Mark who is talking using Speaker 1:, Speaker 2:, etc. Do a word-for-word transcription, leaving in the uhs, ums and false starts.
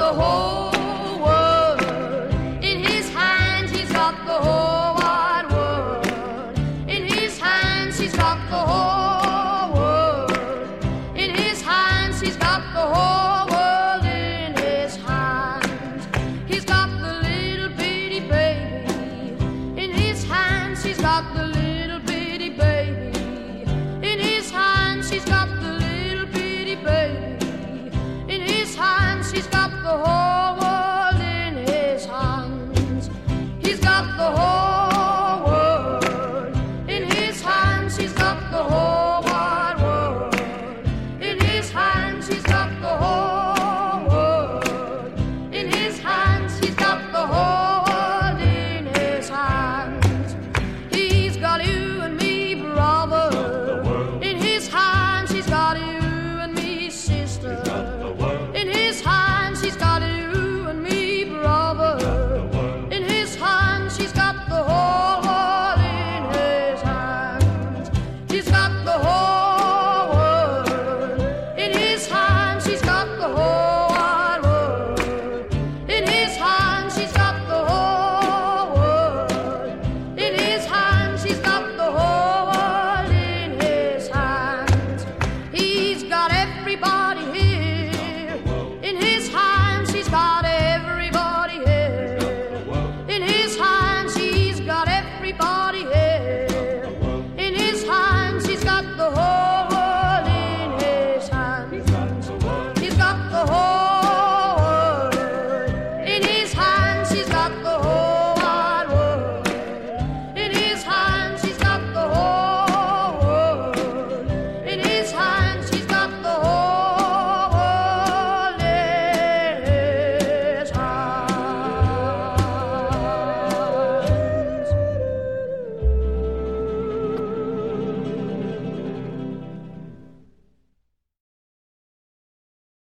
Speaker 1: the whole world. In his hands he's got the whole wide world. In his hands he's got the whole world. In his hands he's got the whole world in his hands. He's got the little bitty baby. In his hands he's got the